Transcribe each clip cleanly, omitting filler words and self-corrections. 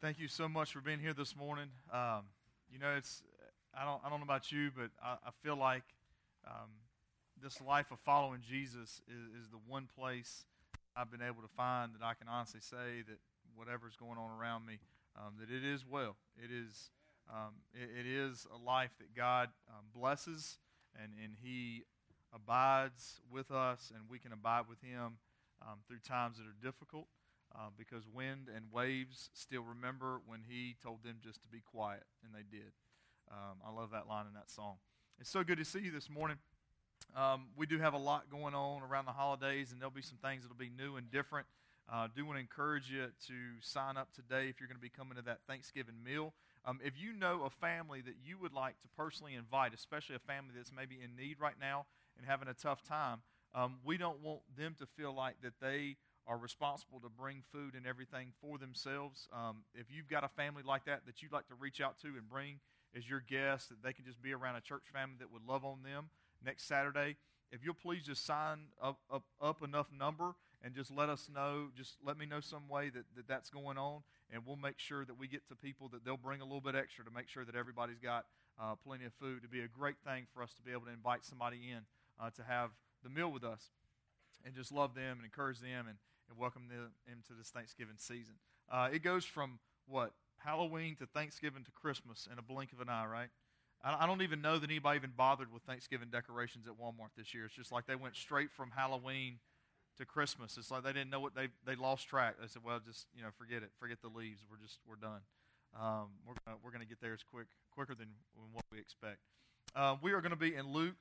Thank you so much for being here this morning. It's I don't know about you, but I feel like this life of following Jesus is the one place I've been able to find that I can honestly say that whatever's going on around me, that it is well. It is a life that God blesses, and He abides with us, and we can abide with Him through times that are difficult. Because wind and waves still remember when He told them just to be quiet, and they did. I love that line in that song. It's so good to see you this morning. We do have a lot going on around the holidays, and there'll be some things that'll be new and different. Do want to encourage you to sign up today if you're going to be coming to that Thanksgiving meal. If you know a family that you would like to personally invite, especially a family that's maybe in need right now and having a tough time, we don't want them to feel like that they are responsible to bring food and everything for themselves. If you've got a family like that you'd like to reach out to and bring as your guest, that they can just be around a church family that would love on them next Saturday, if you'll please just sign up enough number and just let us know, just let me know some way that's going on, and we'll make sure that we get to people that they'll bring a little bit extra to make sure that everybody's got plenty of food. It'd be a great thing for us to be able to invite somebody in to have the meal with us and just love them and encourage them and welcome them into this Thanksgiving season. It goes from, Halloween to Thanksgiving to Christmas in a blink of an eye, right? I don't even know that anybody even bothered with Thanksgiving decorations at Walmart this year. It's just like they went straight from Halloween to Christmas. It's like they didn't know what they lost track. They said, well, just forget it. Forget the leaves. We're done. We're gonna get there as quicker than what we expect. We are going to be in Luke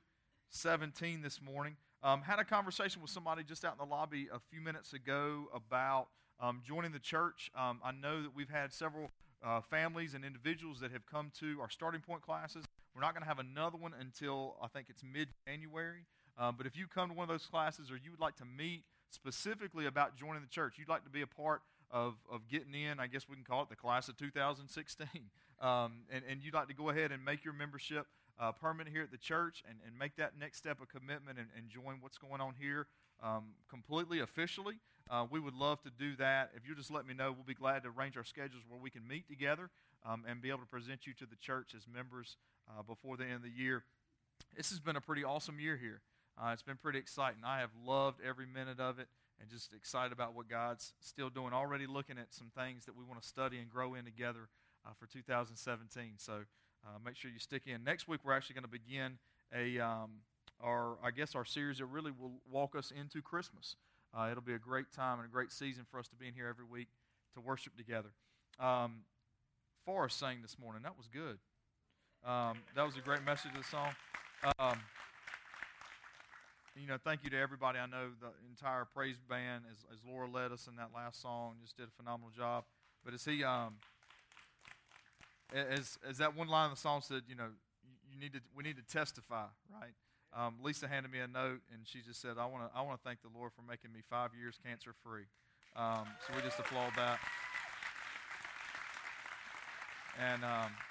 17 this morning. Had a conversation with somebody just out in the lobby a few minutes ago about joining the church. I know that we've had several families and individuals that have come to our starting point classes. We're not going to have another one until I think it's mid-January. But if you come to one of those classes or you would like to meet specifically about joining the church, you'd like to be a part of getting in, I guess we can call it the class of 2016, and you'd like to go ahead and make your membership permanent here at the church and make that next step of commitment and join what's going on here completely officially, we would love to do that. If you just let me know, we'll be glad to arrange our schedules where we can meet together and be able to present you to the church as members before the end of the year. This has been a pretty awesome year here. It's been pretty exciting. I have loved every minute of it and just excited about what God's still doing. Already looking at some things that we want to study and grow in together for 2017. So make sure you stick in. Next week, we're actually going to begin our series that really will walk us into Christmas. It'll be a great time and a great season for us to be in here every week to worship together. Forrest sang this morning. That was good. That was a great message of the song. Thank you to everybody. I know the entire praise band, as Laura led us in that last song, just did a phenomenal job. But as he, as that one line of the song said, we need to testify, right? Lisa handed me a note, and she just said, I want to thank the Lord for making me 5 years cancer-free. So we just applaud that. And,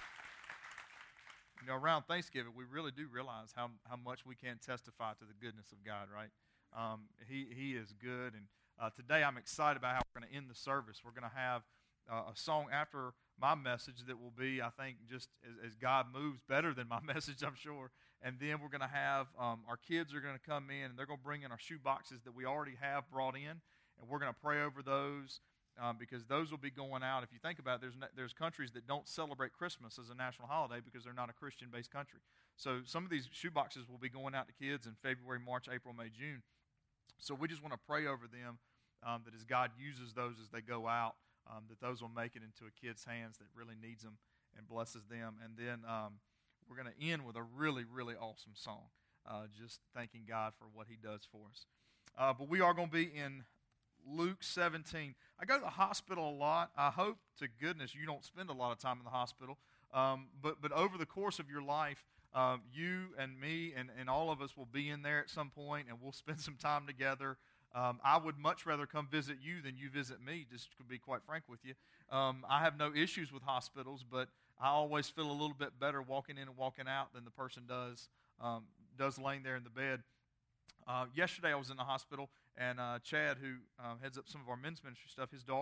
around Thanksgiving, we really do realize how much we can testify to the goodness of God, right? He is good. And today I'm excited about how we're going to end the service. We're going to have a song after my message that will be, I think, just as God moves, better than my message, I'm sure. And then we're going to have, our kids are going to come in, and they're going to bring in our shoe boxes that we already have brought in, and we're going to pray over those because those will be going out. If you think about it, there's countries that don't celebrate Christmas as a national holiday because they're not a Christian-based country. So some of these shoe boxes will be going out to kids in February, March, April, May, June. So we just want to pray over them that as God uses those as they go out, that those will make it into a kid's hands that really needs them and blesses them. And then we're going to end with a really, really awesome song, just thanking God for what He does for us. But we are going to be in Luke 17. I go to the hospital a lot. I hope to goodness you don't spend a lot of time in the hospital. But over the course of your life, you and me and all of us will be in there at some point, and we'll spend some time together. I would much rather come visit you than you visit me, just to be quite frank with you. I have no issues with hospitals, but I always feel a little bit better walking in and walking out than the person does laying there in the bed. Yesterday I was in the hospital, and Chad, who heads up some of our men's ministry stuff, his daughter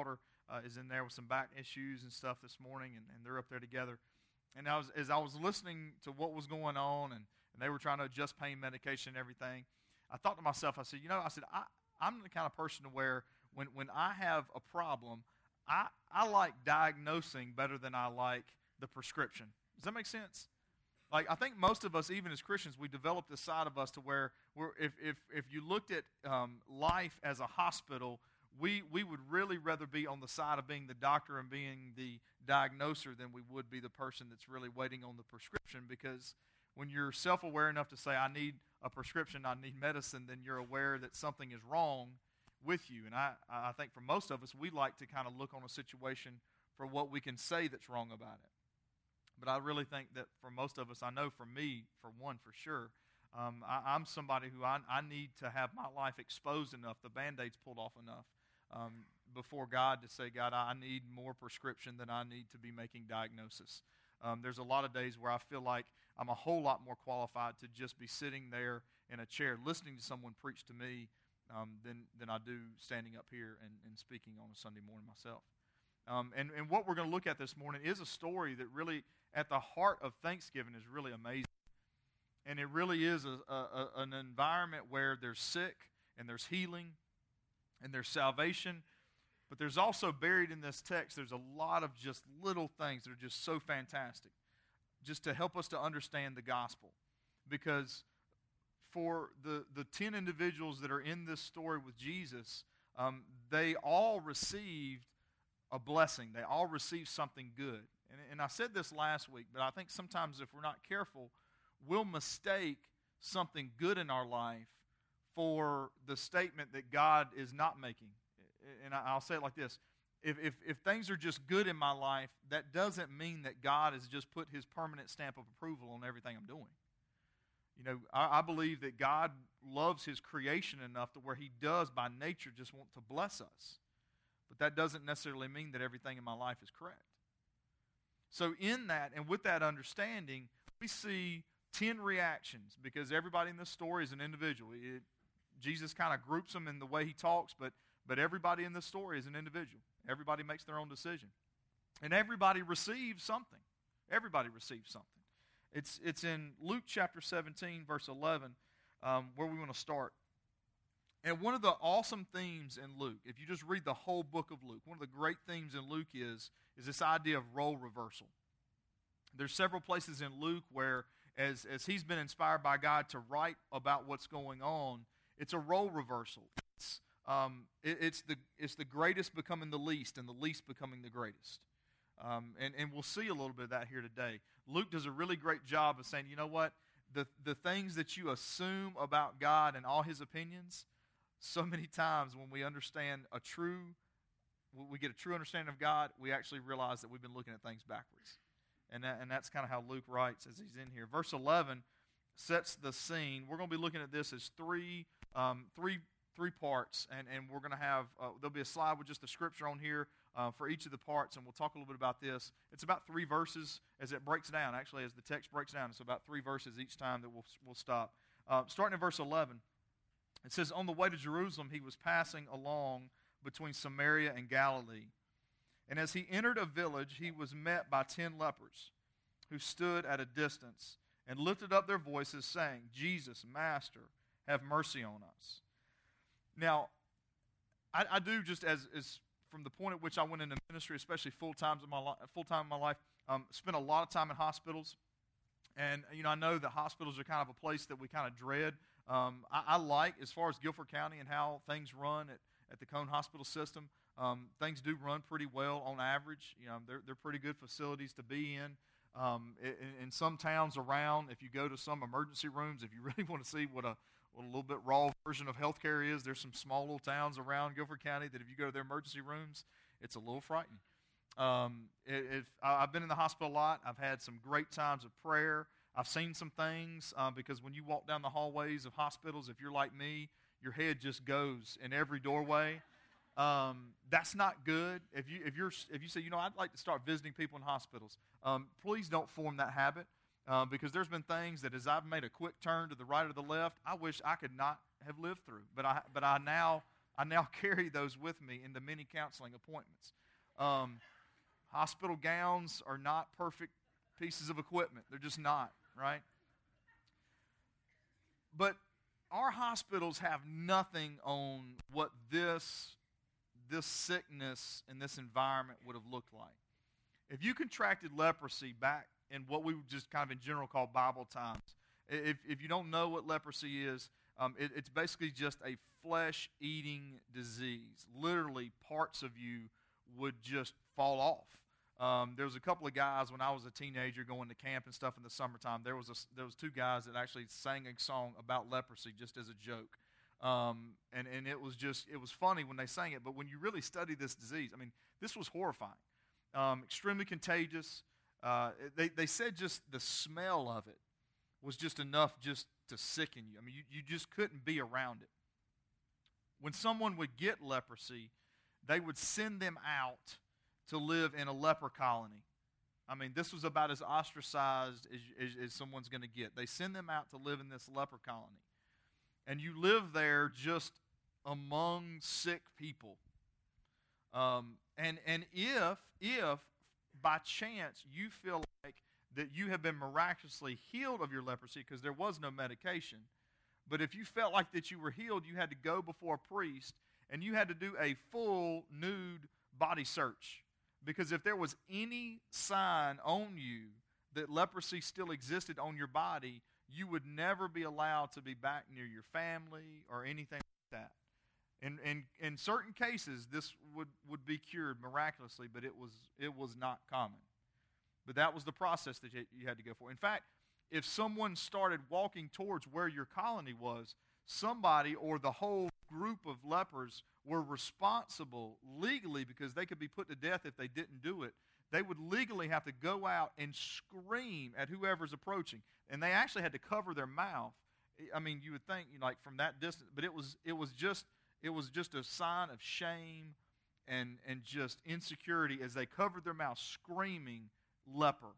is in there with some back issues and stuff this morning, and they're up there together. And as I was listening to what was going on, and they were trying to adjust pain medication and everything, I thought to myself, I said, I'm the kind of person to where when I have a problem, I like diagnosing better than I like the prescription. Does that make sense? Like, I think most of us, even as Christians, we develop this side of us to where if you looked at life as a hospital, we would really rather be on the side of being the doctor and being the diagnoser than we would be the person that's really waiting on the prescription, because when you're self-aware enough to say, I need a prescription, I need medicine, then you're aware that something is wrong with you. And I think for most of us, we like to kind of look on a situation for what we can say that's wrong about it. But I really think that for most of us, I know for me, for one, for sure, I'm somebody who I need to have my life exposed enough, the Band-Aids pulled off enough, before God to say, God, I need more prescription than I need to be making diagnosis. There's a lot of days where I feel like I'm a whole lot more qualified to just be sitting there in a chair listening to someone preach to me than I do standing up here and speaking on a Sunday morning myself. And what we're going to look at this morning is a story that really, at the heart of Thanksgiving, is really amazing. And it really is an environment where there's sick, and there's healing, and there's salvation. But there's also buried in this text, there's a lot of just little things that are just so fantastic, just to help us to understand the gospel. Because for the 10 individuals that are in this story with Jesus, they all received a blessing. They all received something good. And I said this last week, but I think sometimes if we're not careful, we'll mistake something good in our life for the statement that God is not making. And I'll say it like this. If things are just good in my life, that doesn't mean that God has just put his permanent stamp of approval on everything I'm doing. You know, I believe that God loves his creation enough to where he does by nature just want to bless us. But that doesn't necessarily mean that everything in my life is correct. So in that, and with that understanding, we see 10 reactions, because everybody in this story is an individual. Jesus kind of groups them in the way he talks, but everybody in this story is an individual. Everybody makes their own decision. And everybody receives something. Everybody receives something. It's in Luke chapter 17, verse 11, where we want to start. And one of the awesome themes in Luke, if you just read the whole book of Luke, one of the great themes in Luke is this idea of role reversal. There's several places in Luke where, as he's been inspired by God to write about what's going on, it's a role reversal. It's the greatest becoming the least, and the least becoming the greatest. And we'll see a little bit of that here today. Luke does a really great job of saying, you know what? The things that you assume about God and all his opinions, so many times when we understand we get a true understanding of God, we actually realize that we've been looking at things backwards. And that's kind of how Luke writes as he's in here. Verse 11 sets the scene. We're going to be looking at this as three parts, and we're going to have, there'll be a slide with just the scripture on here for each of the parts, and we'll talk a little bit about this. It's about 3 verses as it breaks down. Actually, as the text breaks down, it's about 3 verses each time that we'll stop. Starting in verse 11, it says, on the way to Jerusalem, he was passing along between Samaria and Galilee. And as he entered a village, he was met by 10 lepers who stood at a distance and lifted up their voices, saying, Jesus, Master, have mercy on us. Now, I do, just as from the point at which I went into ministry, especially full-time in my life, spent a lot of time in hospitals. And, I know that hospitals are kind of a place that we kind of dread. I like, as far as Guilford County and how things run at the Cone Hospital System, things do run pretty well on average. They're pretty good facilities to be in. In some towns around, if you go to some emergency rooms, if you really want to see what a little bit raw version of healthcare is, there's some small little towns around Guilford County that if you go to their emergency rooms, it's a little frightening. I've been in the hospital a lot. I've had some great times of prayer. I've seen some things because when you walk down the hallways of hospitals, if you're like me, your head just goes in every doorway. That's not good. If you say, I'd like to start visiting people in hospitals, please don't form that habit because there's been things that as I've made a quick turn to the right or the left, I wish I could not have lived through. But I now carry those with me into many counseling appointments. Hospital gowns are not perfect pieces of equipment. They're just not, right? But our hospitals have nothing on what this sickness and this environment would have looked like. If you contracted leprosy back in what we would just kind of in general call Bible times, if you don't know what leprosy is, it's basically just a flesh-eating disease. Literally, parts of you would just fall off. There was a couple of guys when I was a teenager going to camp and stuff in the summertime. There was two guys that actually sang a song about leprosy just as a joke. And it was funny when they sang it, but when you really study this disease, I mean, this was horrifying. Extremely contagious. They said just the smell of it was just enough just to sicken you. I mean, you just couldn't be around it. When someone would get leprosy, they would send them out to live in a leper colony. I mean, this was about as ostracized as someone's going to get. They send them out to live in this leper colony. And you live there just among sick people. And if by chance you feel like that you have been miraculously healed of your leprosy because there was no medication, but if you felt like that you were healed, you had to go before a priest and you had to do a full nude body search. Because if there was any sign on you that leprosy still existed on your body, you would never be allowed to be back near your family or anything like that. In certain cases, this would be cured miraculously, but it was not common. But that was the process that you had to go for. In fact, if someone started walking towards where your colony was, somebody or the whole group of lepers were responsible legally, because they could be put to death if they didn't do it. They would legally have to go out and scream at whoever's approaching. And they actually had to cover their mouth. I mean, you would think like from that distance, but it was just a sign of shame and just insecurity as they covered their mouth, screaming leper.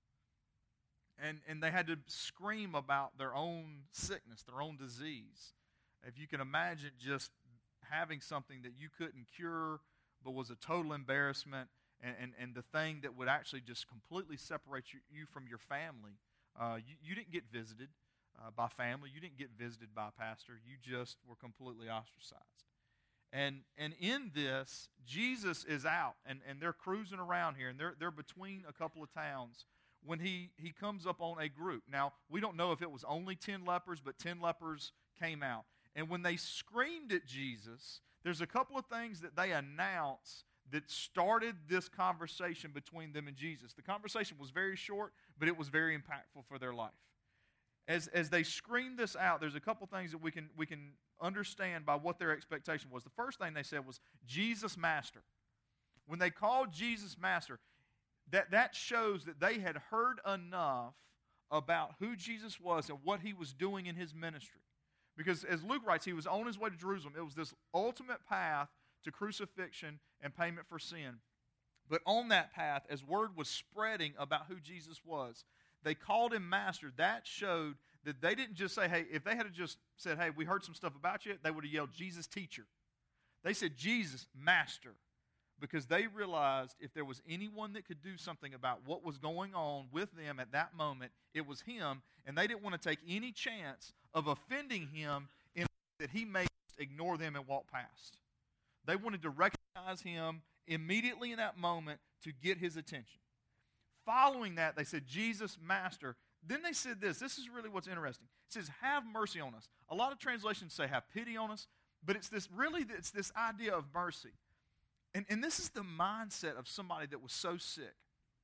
And they had to scream about their own sickness, their own disease. If you can imagine just having something that you couldn't cure but was a total embarrassment, and the thing that would actually just completely separate you from your family. You didn't get visited by family. You didn't get visited by a pastor. You just were completely ostracized. And in this, Jesus is out, and they're cruising around here, and they're between a couple of towns when he comes up on a group. Now, we don't know if it was only 10 lepers, but 10 lepers came out. And when they screamed at Jesus, there's a couple of things that they announce that started this conversation between them and Jesus. The conversation was very short, but it was very impactful for their life. As they screamed this out, there's a couple things that we can understand by what their expectation was. The first thing they said was, Jesus Master. When they called Jesus Master, that shows that they had heard enough about who Jesus was and what he was doing in his ministry. Because as Luke writes, he was on his way to Jerusalem. It was this ultimate path to crucifixion and payment for sin. But on that path, as word was spreading about who Jesus was, they called him Master. That showed that they didn't just say, hey, if they had just said, hey, we heard some stuff about you, they would have yelled, Jesus Teacher. They said, Jesus Master, because they realized if there was anyone that could do something about what was going on with them at that moment, it was him, and they didn't want to take any chance of offending him in that he may just ignore them and walk past. They wanted to recognize him immediately in that moment to get his attention. Following that, they said, Jesus, Master. Then they said this. This is really what's interesting. It says, have mercy on us. A lot of translations say, have pity on us, but it's this idea of mercy. And this is the mindset of somebody that was so sick.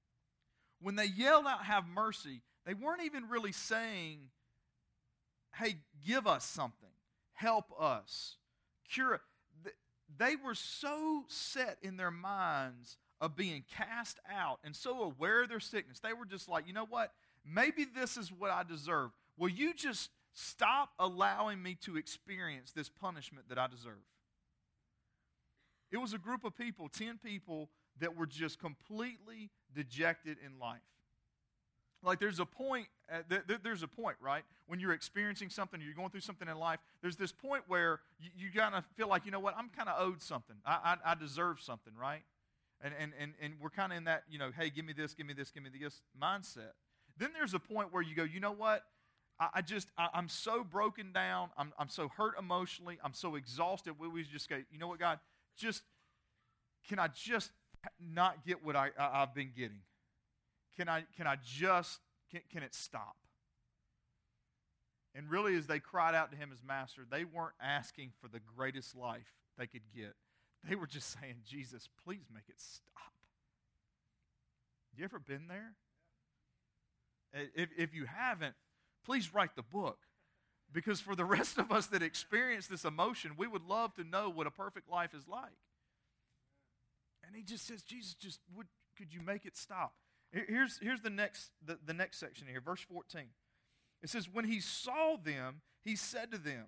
When they yelled out, have mercy, they weren't even really saying, hey, give us something. Help us. Cure it. They were so set in their minds of being cast out and so aware of their sickness. They were just like, you know what? Maybe this is what I deserve. Will you just stop allowing me to experience this punishment that I deserve? It was a group of people, 10 people, that were just completely dejected in life. Like there's a point, right? When you're experiencing something, you're going through something in life, there's this point where you kind of feel like, you know what, I'm kind of owed something. I deserve something, right? And we're kind of in that, hey, give me this, give me this, give me this mindset. Then there's a point where you go, you know what? I'm so broken down. I'm so hurt emotionally. I'm so exhausted. We just go, you know what, God? Can I just not get what I've been getting? Can it stop? And really, as they cried out to him as master, they weren't asking for the greatest life they could get. They were just saying, Jesus, please make it stop. You ever been there? If you haven't, please write the book. Because for the rest of us that experience this emotion, we would love to know what a perfect life is like. And he just says, Jesus, could you make it stop? Here's the next section here, verse 14. It says, when he saw them, he said to them,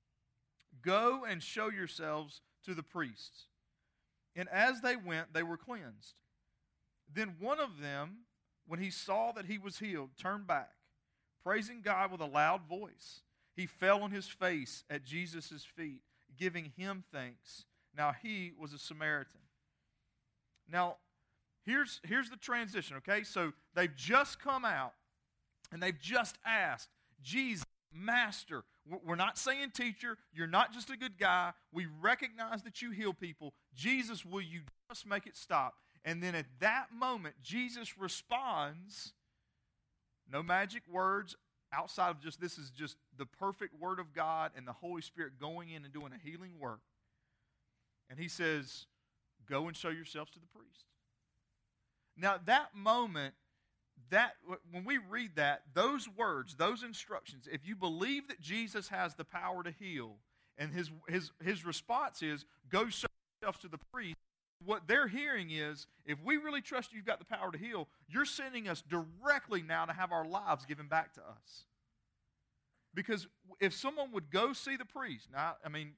go and show yourselves to the priests. And as they went, they were cleansed. Then one of them, when he saw that he was healed, turned back, praising God with a loud voice. He fell on his face at Jesus' feet, giving him thanks. Now he was a Samaritan. Now, here's the transition, okay? So they've just come out, and they've just asked, Jesus, Master, we're not saying teacher, you're not just a good guy. We recognize that you heal people. Jesus, will you just make it stop? And then at that moment, Jesus responds, no magic words, outside of just, this is just the perfect Word of God and the Holy Spirit going in and doing a healing work. And he says, go and show yourselves to the priest. Now, that moment, when we read that, those words, those instructions, if you believe that Jesus has the power to heal, and his response is, go show yourselves to the priest, what they're hearing is, if we really trust you've got the power to heal, you're sending us directly now to have our lives given back to us. Because if someone would go see the priest, now, I mean,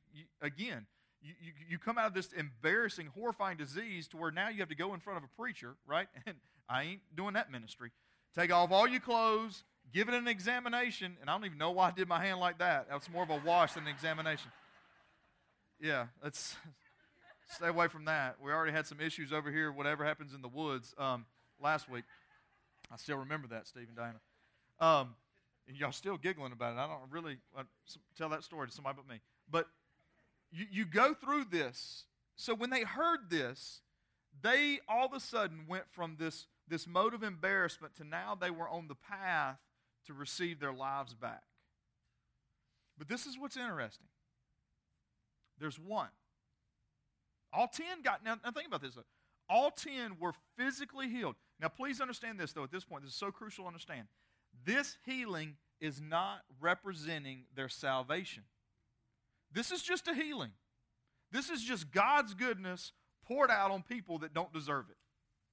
you come out of this embarrassing, horrifying disease to where now you have to go in front of a preacher, right? And I ain't doing that ministry. Take off all your clothes, give it an examination, and I don't even know why I did my hand like that. That's more of a wash than an examination. Yeah, let's stay away from that. We already had some issues over here, whatever happens in the woods last week. I still remember that, Steve and Diana. And y'all still giggling about it. I don't really tell that story to somebody but me. But you go through this. So when they heard this, they all of a sudden went from this mode of embarrassment to now they were on the path to receive their lives back. But this is what's interesting. There's one. All 10 got, now think about this. All 10 were physically healed. Now please understand this though at this point. This is so crucial to understand. This healing is not representing their salvation. This is just a healing. This is just God's goodness poured out on people that don't deserve it.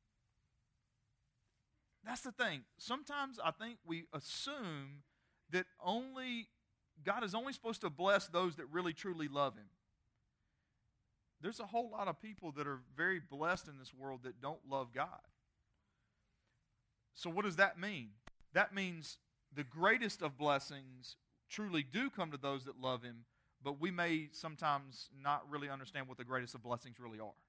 That's the thing. Sometimes I think we assume that God is only supposed to bless those that really truly love Him. There's a whole lot of people that are very blessed in this world that don't love God. So what does that mean? That means the greatest of blessings truly do come to those that love Him, but we may sometimes not really understand what the greatest of blessings really are.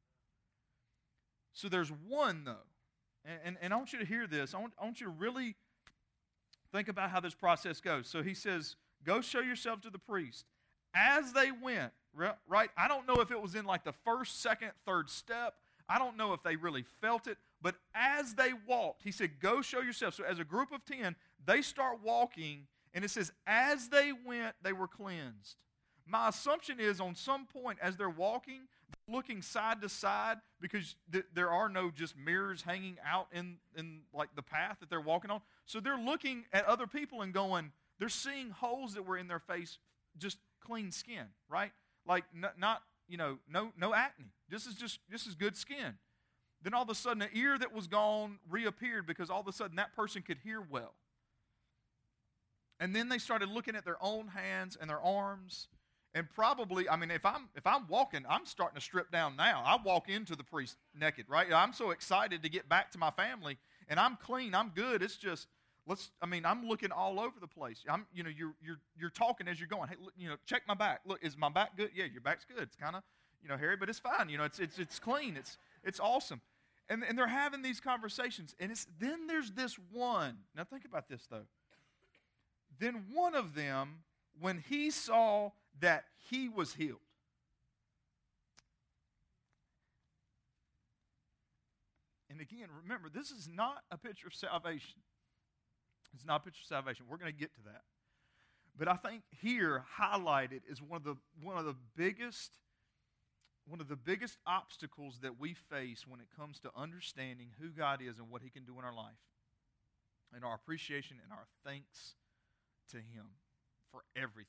So there's one, though, and I want you to hear this. I want you to really think about how this process goes. So he says, go show yourself to the priest. As they went, right? I don't know if it was in like the first, second, third step. I don't know if they really felt it. But as they walked, he said, go show yourself. So as a group of 10, they start walking, and it says, as they went, they were cleansed. My assumption is on some point as they're walking, looking side to side, because there are no just mirrors hanging out in like the path that they're walking on. So they're looking at other people and going, they're seeing holes that were in their face, just clean skin, right? Like not no acne. This is good skin. Then all of a sudden, an ear that was gone reappeared because all of a sudden that person could hear well. And then they started looking at their own hands and their arms. And probably, I mean, if I'm walking, I'm starting to strip down now. I walk into the priest naked, right? I'm so excited to get back to my family, and I'm clean, I'm good. It's just I'm looking all over the place. You're talking as you're going. Hey, look, check my back. Look, is my back good? Yeah, your back's good. It's kind of, hairy, but it's fine. It's clean. It's awesome. And they're having these conversations. And then there's this one. Now think about this, though. Then one of them, when he saw that he was healed. And again, remember, this is not a picture of salvation. It's not a picture of salvation. We're going to get to that. But I think here highlighted is one of the biggest obstacles that we face when it comes to understanding who God is and what He can do in our life, and our appreciation and our thanks to Him for everything.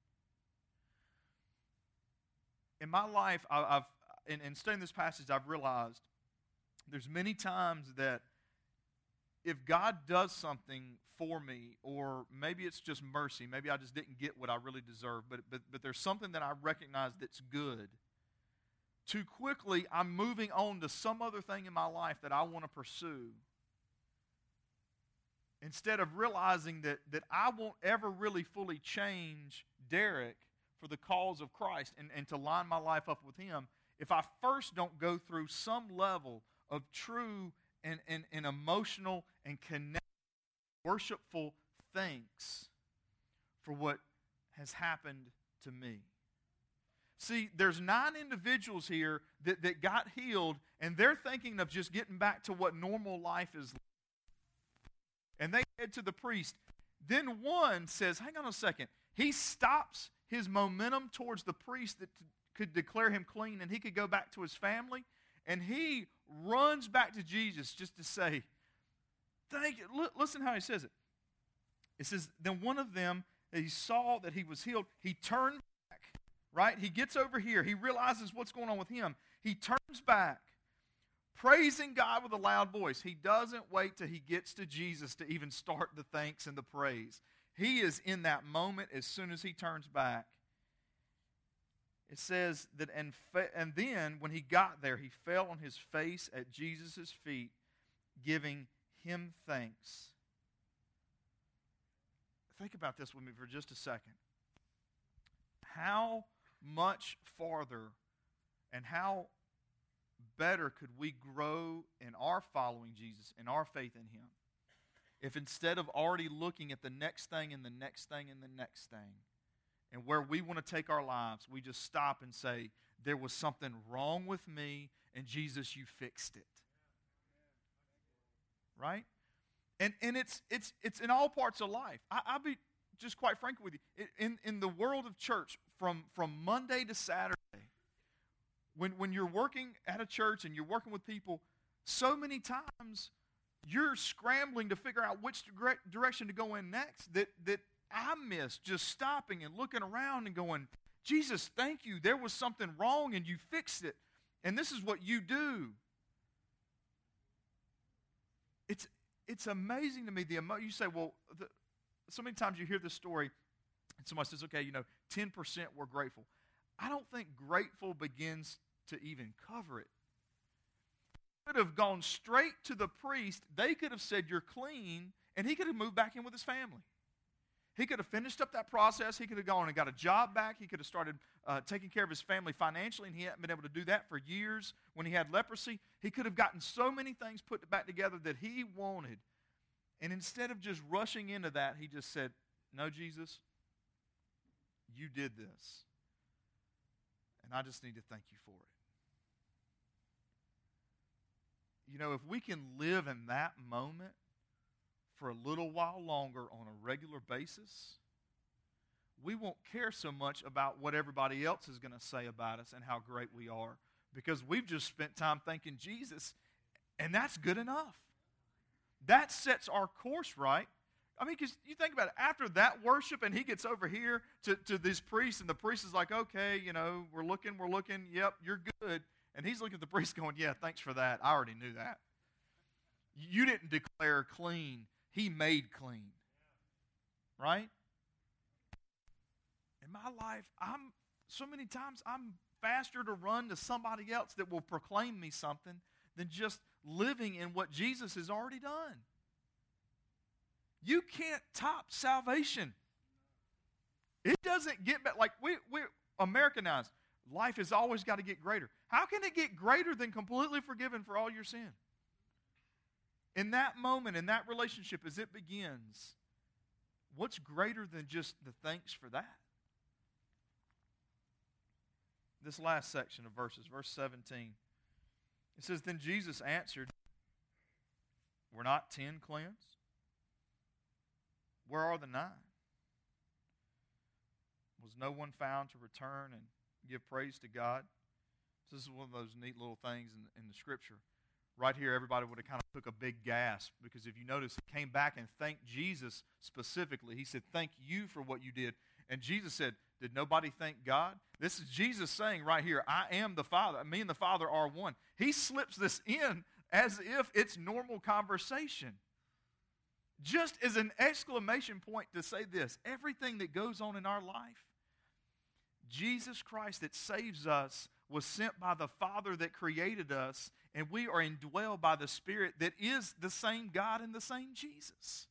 In my life, in studying this passage, I've realized there's many times that if God does something for me, or maybe it's just mercy, maybe I just didn't get what I really deserve, but there's something that I recognize that's good, too quickly I'm moving on to some other thing in my life that I want to pursue, instead of realizing that I won't ever really fully change Derek for the cause of Christ and to line my life up with Him if I first don't go through some level of true and emotional and connected, worshipful thanks for what has happened to me. See, there's 9 individuals here that got healed, and they're thinking of just getting back to what normal life is like. And they head to the priest. Then one says, hang on a second. He stops his momentum towards the priest that could declare him clean, and he could go back to his family. And he runs back to Jesus just to say, thank you. Listen how he says it. It says, then one of them, he saw that he was healed. He turned back, right? He gets over here. He realizes what's going on with him. He turns back, praising God with a loud voice. He doesn't wait till he gets to Jesus to even start the thanks and the praise. He is in that moment as soon as he turns back. It says that, and then when he got there, he fell on his face at Jesus' feet, giving Him thanks. Think about this with me for just a second. How much farther and how better could we grow in our following Jesus, in our faith in Him, if instead of already looking at the next thing and the next thing and the next thing, and where we want to take our lives, we just stop and say, there was something wrong with me, and Jesus, you fixed it. Right? And it's in all parts of life. I'll be just quite frank with you. In the world of church, from Monday to Saturday, when you're working at a church and you're working with people, so many times you're scrambling to figure out which direction to go in next that I miss just stopping and looking around and going, Jesus, thank you. There was something wrong and you fixed it. And this is what you do. It's amazing to me. You say, well, so many times you hear this story and somebody says, okay, 10% were grateful. I don't think grateful begins to even cover it. Could have gone straight to the priest. They could have said, you're clean, and he could have moved back in with his family. He could have finished up that process. He could have gone and got a job back. He could have started taking care of his family financially, and he hadn't been able to do that for years when he had leprosy. He could have gotten so many things put back together that he wanted. And instead of just rushing into that, he just said, no, Jesus, you did this. And I just need to thank you for it. If we can live in that moment for a little while longer on a regular basis, we won't care so much about what everybody else is going to say about us and how great we are, because we've just spent time thanking Jesus, and that's good enough. That sets our course right. I mean, because you think about it, after that worship, and he gets over here to this priest, and the priest is like, okay, we're looking, yep, you're good. And he's looking at the priest going, yeah, thanks for that. I already knew that. You didn't declare clean. He made clean. Right? In my life, so many times I'm faster to run to somebody else that will proclaim me something than just living in what Jesus has already done. You can't top salvation. It doesn't get back. Like we're Americanized. Life has always got to get greater. How can it get greater than completely forgiven for all your sin? In that moment, in that relationship, as it begins, what's greater than just the thanks for that? This last section of verses, verse 17, it says, "Then Jesus answered, 'Were not 10 cleansed? Where are the 9? Was no one found to return and give praise to God?'" This is one of those neat little things in the Scripture. Right here, everybody would have kind of took a big gasp, because if you notice, he came back and thanked Jesus specifically. He said, "Thank you for what you did." And Jesus said, "Did nobody thank God?" This is Jesus saying right here, "I am the Father. Me and the Father are one." He slips this in as if it's normal conversation, just as an exclamation point to say this: everything that goes on in our life, Jesus Christ that saves us was sent by the Father that created us, and we are indwelled by the Spirit that is the same God and the same Jesus.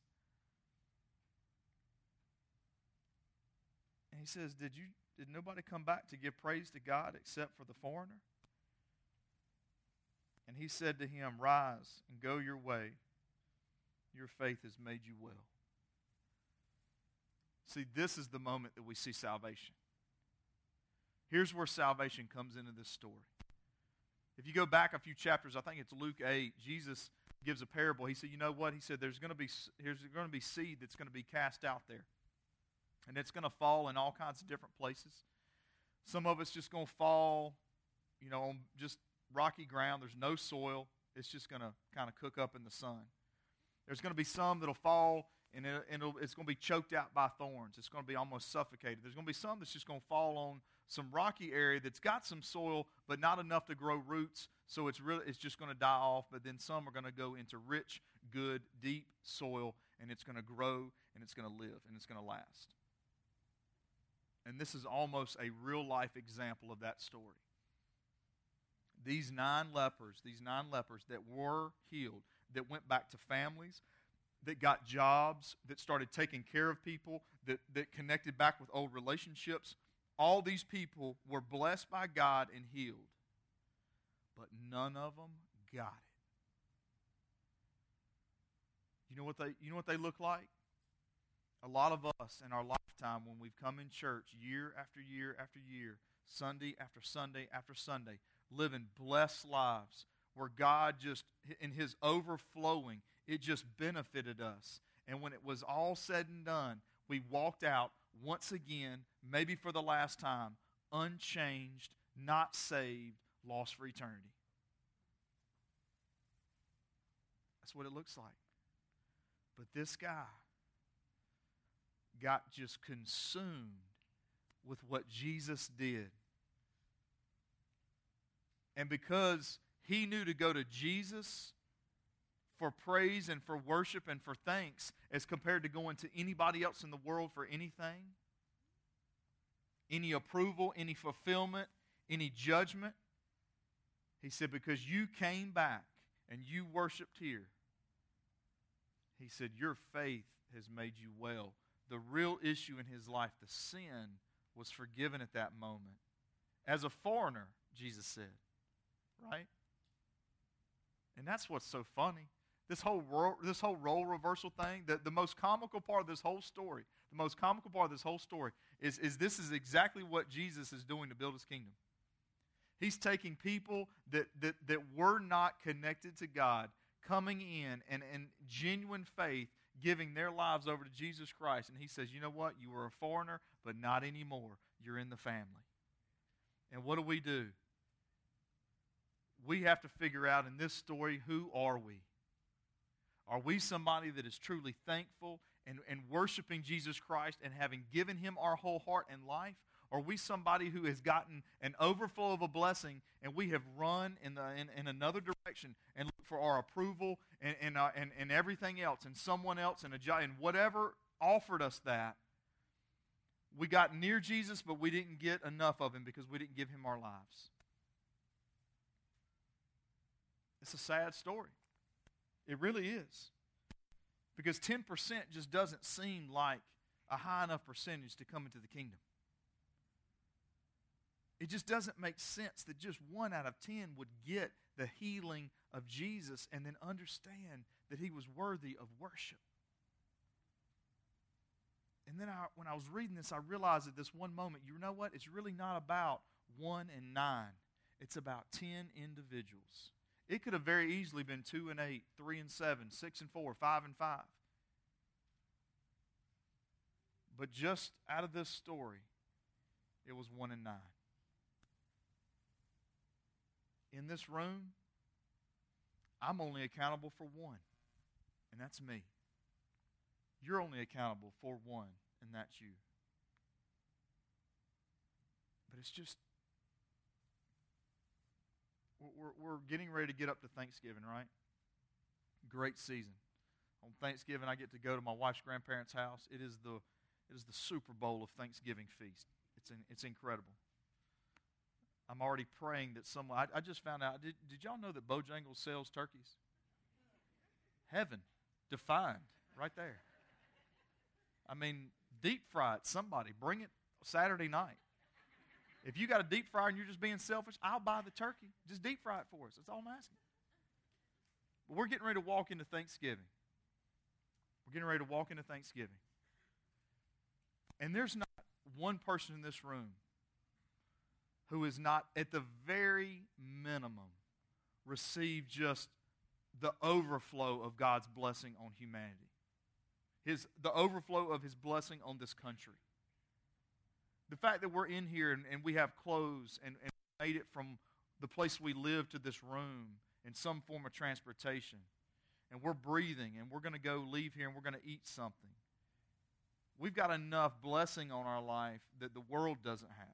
And he says, did nobody come back to give praise to God except for the foreigner? And he said to him, "Rise and go your way. Your faith has made you well." See, this is the moment that we see salvation. Here's where salvation comes into this story. If you go back a few chapters, I think it's Luke 8, Jesus gives a parable. He said, you know what? He said, there's going to be seed that's going to be cast out there. And it's going to fall in all kinds of different places. Some of it's just going to fall, on just rocky ground. There's no soil. It's just going to kind of cook up in the sun. There's going to be some that'll fall, and it's going to be choked out by thorns. It's going to be almost suffocated. There's going to be some that's just going to fall on some rocky area that's got some soil, but not enough to grow roots, so it's just going to die off. But then some are going to go into rich, good, deep soil, and it's going to grow, and it's going to live, and it's going to last. And this is almost a real-life example of that story. These nine lepers that were healed, that went back to families, that got jobs, that started taking care of people, that connected back with old relationships, all these people were blessed by God and healed. But none of them got it. You know what they look like? A lot of us in our lifetime, when we've come in church year after year after year, Sunday after Sunday after Sunday, living blessed lives where God just, in His overflowing, it just benefited us. And when it was all said and done, we walked out once again, maybe for the last time, unchanged, not saved, lost for eternity. That's what it looks like. But this guy got just consumed with what Jesus did. And because he knew to go to Jesus for praise and for worship and for thanks as compared to going to anybody else in the world for anything, any approval, any fulfillment, any judgment, he said, because you came back and you worshiped here, he said, your faith has made you well. The real issue in his life, the sin, was forgiven at that moment. As a foreigner, Jesus said. Right? And that's what's so funny. This whole role reversal thing, the most comical part of this whole story, is this is exactly what Jesus is doing to build his kingdom. He's taking people that were not connected to God, coming in and in genuine faith, giving their lives over to Jesus Christ. And he says, you know what? You were a foreigner, but not anymore. You're in the family. And what do? We have to figure out in this story, who are we? Are we somebody that is truly thankful and worshiping Jesus Christ and having given him our whole heart and life? Or are we somebody who has gotten an overflow of a blessing and we have run in another direction and looked for our approval and everything else and someone else and whatever offered us that? We got near Jesus, but we didn't get enough of him because we didn't give him our lives. It's a sad story. It really is. Because 10% just doesn't seem like a high enough percentage to come into the kingdom. It just doesn't make sense that just 1 out of 10 would get the healing of Jesus and then understand that he was worthy of worship. And then when I was reading this, I realized at this one moment, you know what? It's really not about 1 and 9. It's about 10 individuals. It could have very easily been 2 and 8, 3 and 7, 6 and 4, 5 and 5. But just out of this story, it was 1 and 9. In this room, I'm only accountable for 1, and that's me. You're only accountable for 1, and that's you. But it's just, we're getting ready to get up to Thanksgiving, right? Great season. On Thanksgiving, I get to go to my wife's grandparents' house. It is the Super Bowl of Thanksgiving feast. It's incredible. I'm already praying that someone, I just found out, did y'all know that Bojangles sells turkeys? Heaven, defined, right there. I mean, deep fry it, somebody. Bring it Saturday night. If you got a deep fryer and you're just being selfish, I'll buy the turkey. Just deep fry it for us. That's all I'm asking. But we're getting ready to walk into Thanksgiving. We're getting ready to walk into Thanksgiving. And there's not one person in this room who is not, at the very minimum, received just the overflow of God's blessing on humanity. The overflow of his blessing on this country. The fact that we're in here and we have clothes and made it from the place we live to this room in some form of transportation. And we're breathing and we're going to go leave here and we're going to eat something. We've got enough blessing on our life that the world doesn't have.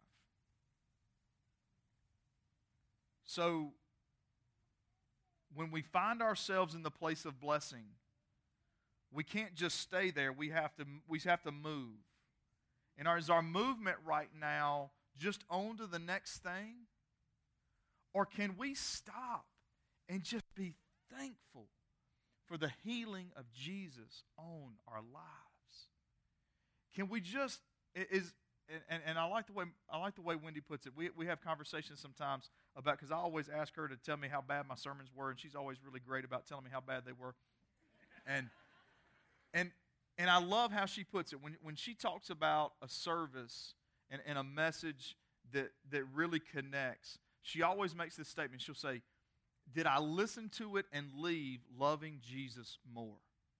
So, when we find ourselves in the place of blessing, we can't just stay there. We have to move. And is our movement right now just on to the next thing? Or can we stop and just be thankful for the healing of Jesus on our lives? Can we just and I like the way Wendy puts it. We have conversations sometimes about, because I always ask her to tell me how bad my sermons were, and she's always really great about telling me how bad they were. And I love how she puts it. When she talks about a service and a message that really connects, she always makes this statement. She'll say, did I listen to it and leave loving Jesus more?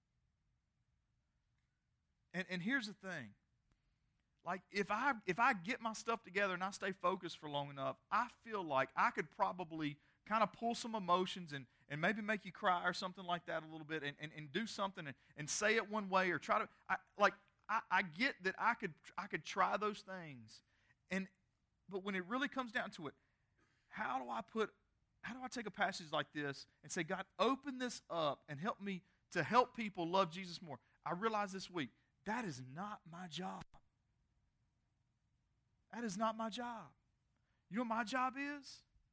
And here's the thing. Like, if I get my stuff together and I stay focused for long enough, I feel like I could probably kind of pull some emotions and maybe make you cry or something like that a little bit and do something and say it one way or try to, I get that I could try those things. But when it really comes down to it, how do I take a passage like this and say, God, open this up and help me to help people love Jesus more? I realized this week, that is not my job. That is not my job. You know what my job is?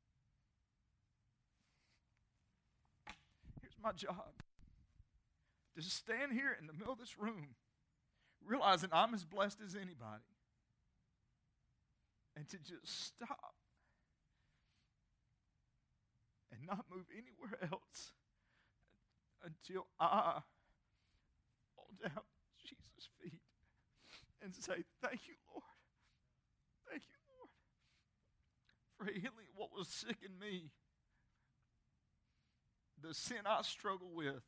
Here's my job. To just stand here in the middle of this room, realizing I'm as blessed as anybody, and to just stop and not move anywhere else until I fall down at Jesus' feet and say, thank you, Lord. Thank you, Lord, for healing what was sick in me, the sin I struggle with.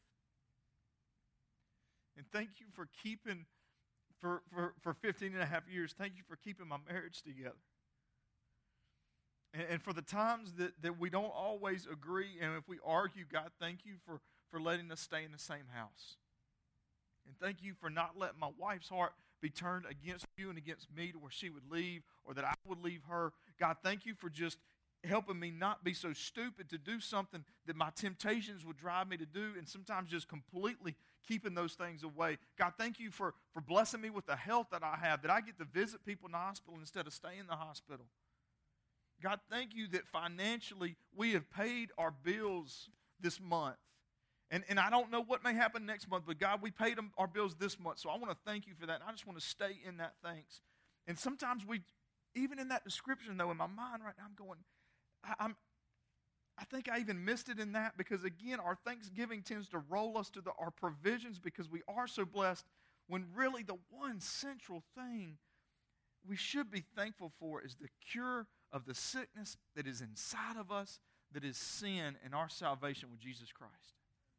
And thank you for keeping, for 15 and a half years, thank you for keeping my marriage together. And for the times that we don't always agree, and if we argue, God, thank you for letting us stay in the same house. And thank you for not letting my wife's heart be turned against you and against me to where she would leave or that I would leave her. God, thank you for just helping me not be so stupid to do something that my temptations would drive me to do, and sometimes just completely keeping those things away. God, thank you for blessing me with the health that I have, that I get to visit people in the hospital instead of staying in the hospital. God, thank you that financially we have paid our bills this month. And I don't know what may happen next month, but God, we paid our bills this month, so I want to thank you for that. And I just want to stay in that thanks. And sometimes Even in that description, though, in my mind right now, I'm going, I think I even missed it in that because, again, our thanksgiving tends to roll us to our provisions because we are so blessed, when really the one central thing we should be thankful for is the cure of the sickness that is inside of us, that is sin, and our salvation with Jesus Christ.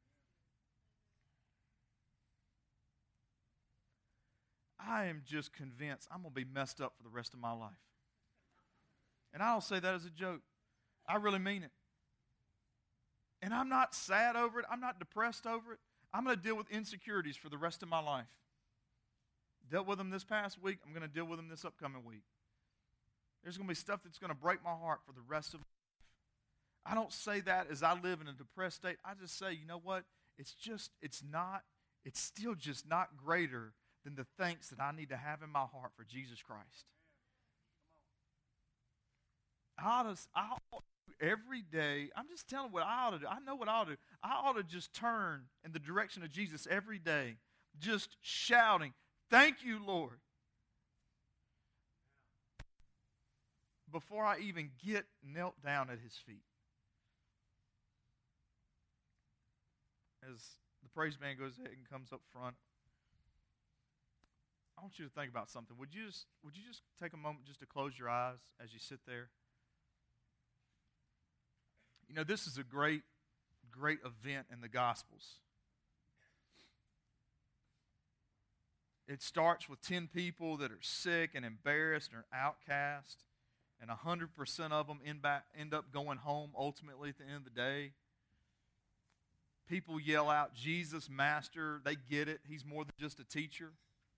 I am just convinced I'm going to be messed up for the rest of my life. And I don't say that as a joke. I really mean it. And I'm not sad over it. I'm not depressed over it. I'm going to deal with insecurities for the rest of my life. Dealt with them this past week. I'm going to deal with them this upcoming week. There's going to be stuff that's going to break my heart for the rest of my life. I don't say that as I live in a depressed state. I just say, you know what? It's still just not greater than the thanks that I need to have in my heart for Jesus Christ. Every day, I'm just telling what I ought to do. I know what I ought to do. I ought to just turn in the direction of Jesus every day, just shouting, "Thank you, Lord." Before I even get knelt down at his feet. As the praise band goes ahead and comes up front, I want you to think about something. Would you just take a moment just to close your eyes as you sit there? You know, this is a great event in the Gospels. It starts with 10 people that are sick and embarrassed and outcast, and 100% of them end up going home ultimately at the end of the day. People yell out, "Jesus, Master." They get it. He's more than just a teacher.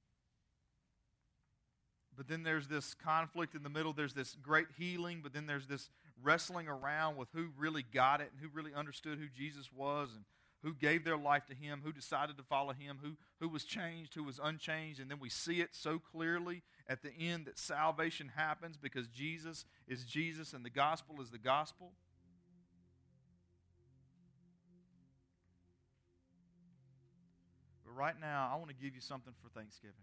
But then there's this conflict in the middle. There's this great healing, but then there's this wrestling around with who really got it and who really understood who Jesus was and who gave their life to him, who decided to follow him, who was changed, who was unchanged. And then we see it so clearly at the end that salvation happens because Jesus is Jesus and the gospel is the gospel. But right now, I want to give you something for Thanksgiving.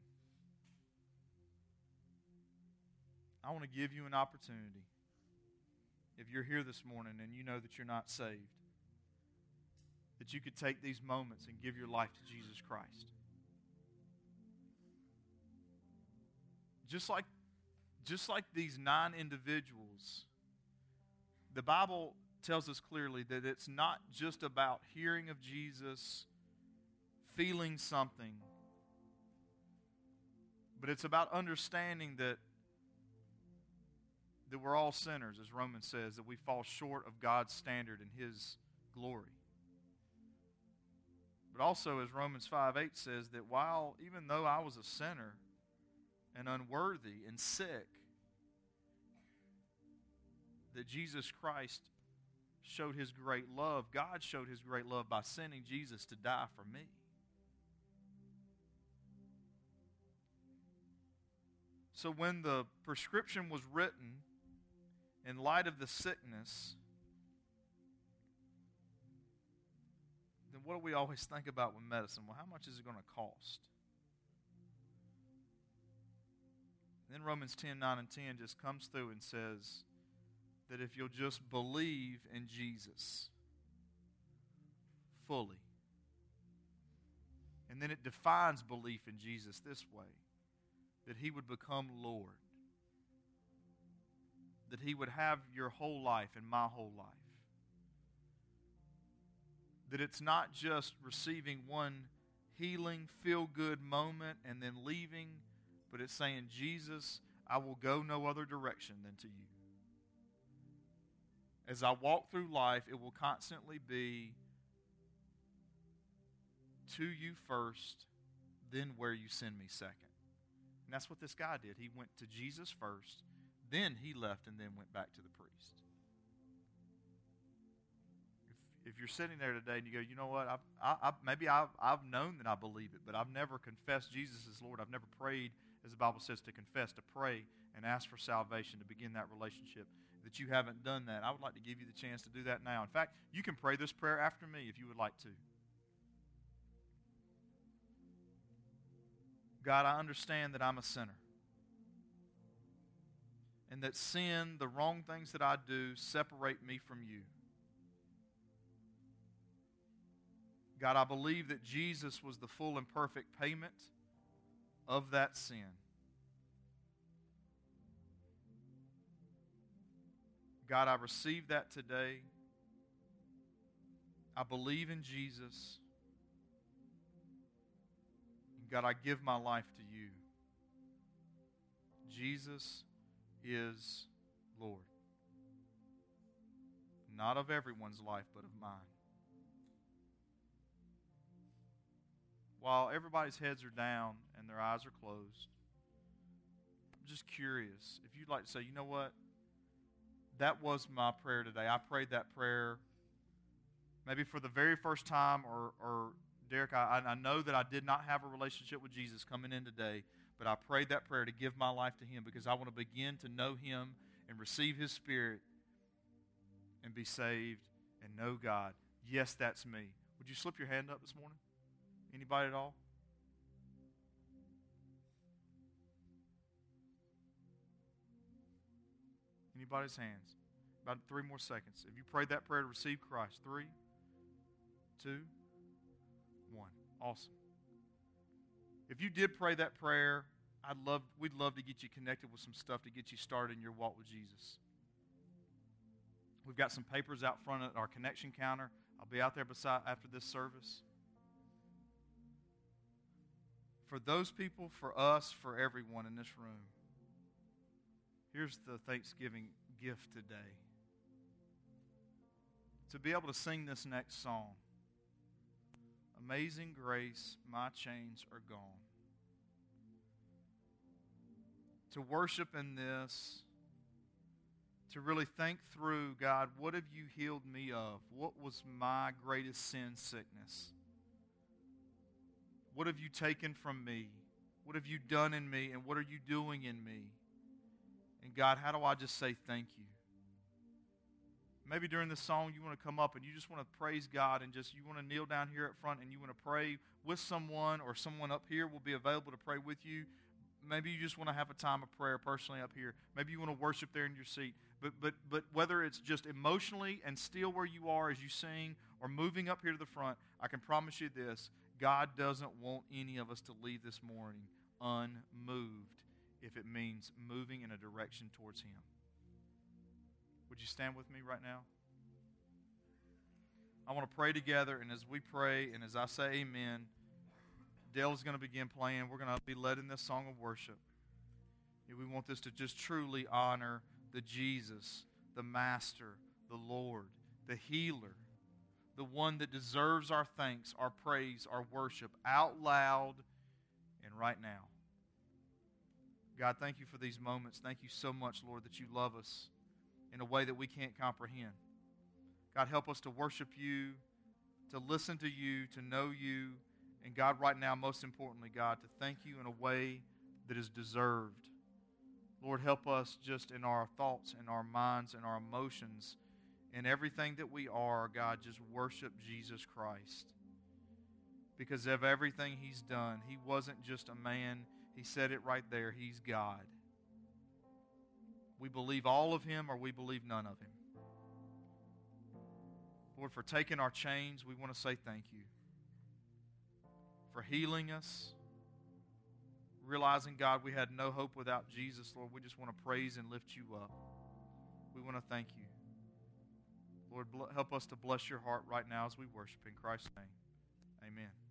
I want to give you an opportunity. If you're here this morning and you know that you're not saved, that you could take these moments and give your life to Jesus Christ. Just like these 9 individuals, the Bible tells us clearly that it's not just about hearing of Jesus, feeling something, but it's about understanding that we're all sinners, as Romans says, that we fall short of God's standard and his glory. But also, as Romans 5:8 says, that even though I was a sinner and unworthy and sick, that Jesus Christ showed his great love. God showed his great love by sending Jesus to die for me. So when the prescription was written, in light of the sickness, then what do we always think about with medicine? Well, how much is it going to cost? Then Romans 10:9 and 10 just comes through and says that if you'll just believe in Jesus fully, and then it defines belief in Jesus this way, that he would become Lord, that he would have your whole life and my whole life. That it's not just receiving one healing, feel-good moment and then leaving, but it's saying, "Jesus, I will go no other direction than to you. As I walk through life, it will constantly be to you first, then where you send me second." And that's what this guy did. He went to Jesus first, then he left and then went back to the priest. If you're sitting there today and you go, "You know what, I've known that I believe it, but I've never confessed Jesus as Lord. I've never prayed," as the Bible says, to confess, to pray and ask for salvation, to begin that relationship, that you haven't done that, I would like to give you the chance to do that now. In fact, you can pray this prayer after me if you would like to. God, I understand that I'm a sinner. and that sin, the wrong things that I do, separate me from you. God, I believe that Jesus was the full and perfect payment of that sin. God, I receive that today. I believe in Jesus. And God, I give my life to you. Jesus is Lord. Not of everyone's life, but of mine. While everybody's heads are down and their eyes are closed, I'm just curious if you'd like to say, you know what? That was my prayer today. I prayed that prayer maybe for the very first time, or Derek, I know that I did not have a relationship with Jesus coming in today, but I prayed that prayer to give my life to Him because I want to begin to know Him and receive His Spirit and be saved and know God. Yes, that's me. Would you slip your hand up this morning? Anybody at all? Anybody's hands? About 3 more seconds. If you prayed that prayer to receive Christ, 3, 2, 1. Awesome. If you did pray that prayer, we'd love to get you connected with some stuff to get you started in your walk with Jesus. We've got some papers out front at our connection counter. I'll be out there after this service. For those people, for us, for everyone in this room, here's the Thanksgiving gift today. To be able to sing this next song. Amazing grace, my chains are gone. To worship in this, to really think through, God, what have you healed me of? What was my greatest sin sickness? What have you taken from me? What have you done in me? And what are you doing in me? And God, how do I just say thank you? Maybe during this song you want to come up and you just want to praise God and you want to kneel down here up front and you want to pray with someone, or someone up here will be available to pray with you. Maybe you just want to have a time of prayer personally up here. Maybe you want to worship there in your seat. But whether it's just emotionally and still where you are as you sing, or moving up here to the front, I can promise you this: God doesn't want any of us to leave this morning unmoved if it means moving in a direction towards Him. Would you stand with me right now? I want to pray together, and as we pray and as I say amen, Dale's going to begin playing. We're going to be led in this song of worship. We want this to just truly honor the Jesus, the Master, the Lord, the Healer, the one that deserves our thanks, our praise, our worship out loud and right now. God, thank you for these moments. Thank you so much, Lord, that you love us in a way that we can't comprehend. God, help us to worship you, to listen to you, to know you, and God, right now, most importantly, God, to thank you in a way that is deserved. Lord, help us just in our thoughts and our minds and our emotions and everything that we are, God, just worship Jesus Christ. Because of everything He's done, He wasn't just a man. He said it right there. He's God. We believe all of Him or we believe none of Him. Lord, for taking our chains, we want to say thank you. For healing us, realizing, God, we had no hope without Jesus, Lord, we just want to praise and lift you up. We want to thank you. Lord, help us to bless your heart right now as we worship in Christ's name. Amen.